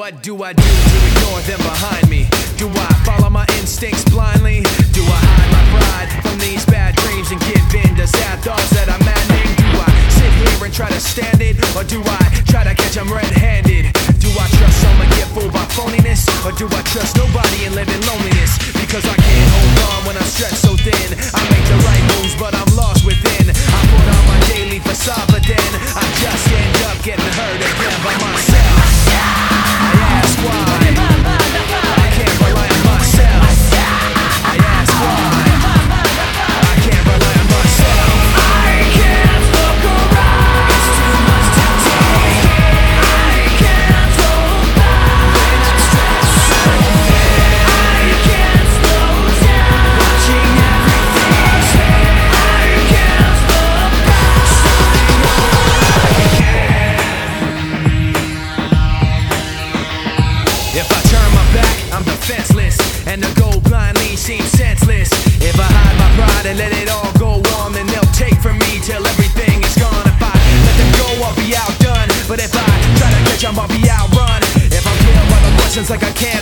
What do I do to ignore them behind me? Do I follow my instincts blindly? Do I hide my pride from these bad dreams and give in to sad thoughts that I'm maddening? Do I sit here and try to stand it? Or do I try to catch them red-handed? Do I trust someone, get fooled by phoniness? Or do I trust nobody and live in loneliness? Because I can't hold on when I'm stretched so thin. I make the right moves but I'm lost within. I put on my daily facade but then I just end up getting hurt again by myself. I ask why I can't rely on myself. I ask why I can't rely on myself. I can't look around, it's too much to take. I can't hold back when I'm stressed so thin. I can't slow down, watching everything change. I can't look back, starting over again. If I turn my back, I'm defenseless, and to go blindly seems senseless. If I hide my pride and let it all go on, then they'll take from me till everything is gone. If I let them go, I'll be outdone. But if I try to catch 'em, I'll be outrun. If I'm killed by the questions like I can't